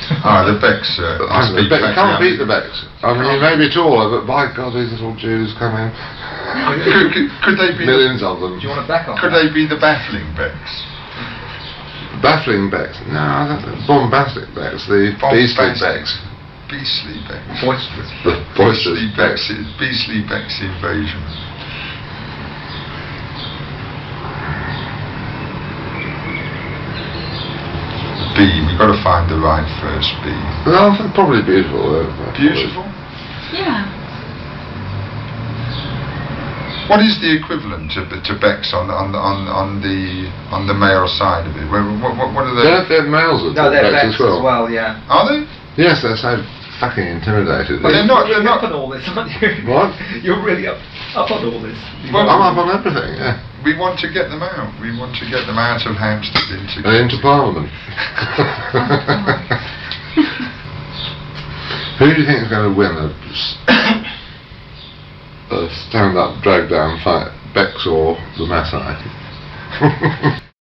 The Becks. You can't beat the Becks. I mean, you may be taller, but by God, these little Jews come in. Could they be millions of them? Do you want to back on? Could they be the baffling Becks? Baffling Becks? No, I don't know. Bombastic Becks. The beastly Becks. Beastly Becks. Boisterous. The boisterous Becks. Beastly Becks invasion. B. We've got to find the right first B. No, probably beautiful. Beautiful. Yeah. What is the equivalent to Becks on the male side of it? What are they? They're males that No, they're Becks Becks as well. Yeah. Are they? Yes, they're so fucking intimidated. But they're not. You're really up on all this, aren't you? What? You're really up on all this. Well, I'm up on everything. Yeah. We want to get them out. We want to get them out of Hampstead Into Parliament. Who do you think is going to win a stand-up, drag-down fight, Becks or the Maasai?